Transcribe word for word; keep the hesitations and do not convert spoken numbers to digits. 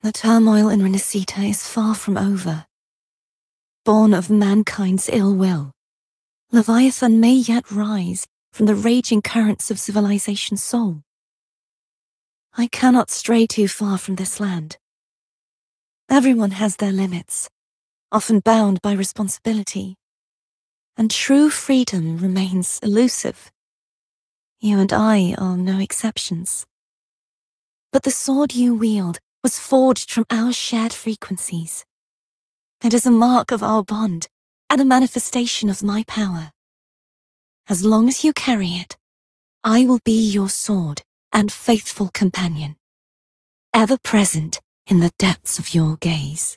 The turmoil in Renacita is far from over. Born of mankind's ill will, Leviathan may yet rise from the raging currents of civilization's soul. I cannot stray too far from this land. Everyone has their limits, often bound by responsibility, and true freedom remains elusive. You and I are no exceptions. But the sword you wield was forged from our shared frequencies. It is a mark of our bond and a manifestation of my power. As long as you carry it, I will be your sword and faithful companion, ever present in the depths of your gaze.